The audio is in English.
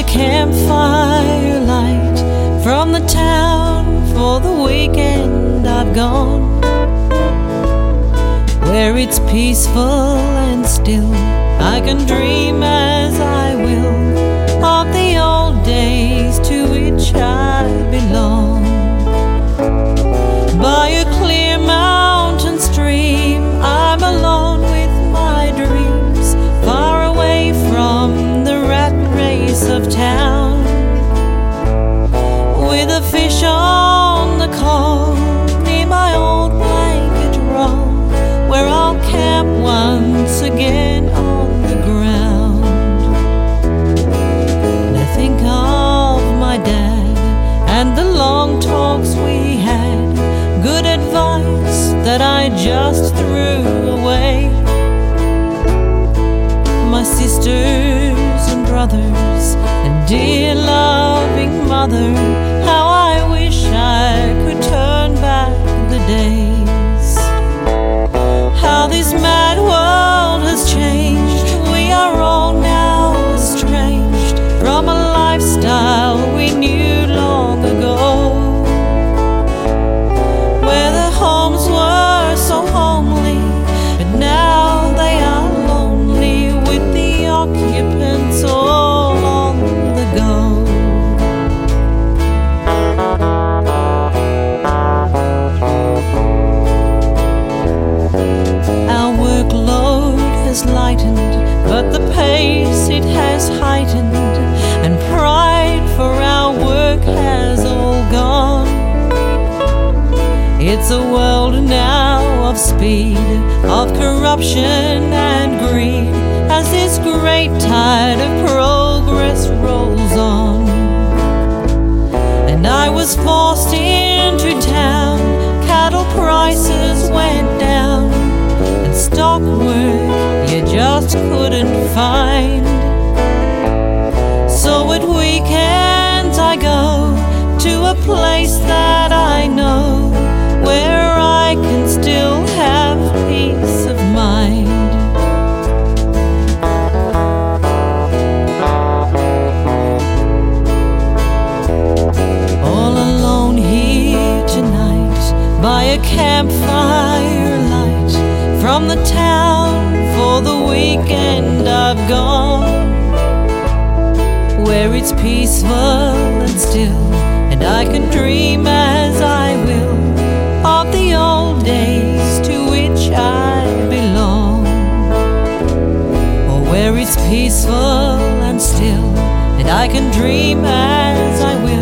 a campfire light from the town. For the weekend I've gone, where it's peaceful and still. I can dream as I will of the old days to which I belong. By a clear mountain stream, I'm alone with my dreams, far away from the rat race of town. With a fish on the call, near my old blanket roll, where I'll camp once again on the ground. And I think of my dad and the long talks we had, good advice that I just threw away. My sisters and brothers and dear loving mother, how I wish I could turn back the days. How this mad world has changed, we are all now estranged from a lifestyle we knew long ago, where the homes were so homely, but now they are lonely, with the occupants all on the go. Our workload has lightened, but the pace it has heightened, and pride for our work has all gone. It's a world now of speed, of corruption and greed, as this great tide of progress rolls on. And I was forced into town, cattle prices went down, and stock work you just couldn't find. So at weekends I go to a place that I know, where I can still have peace of mind. All alone here tonight, by a campfire light from the town. For the weekend I've gone, where it's peaceful and still, and I can dream as I will of the old days to which I belong. Or where it's peaceful and still, and I can dream as I will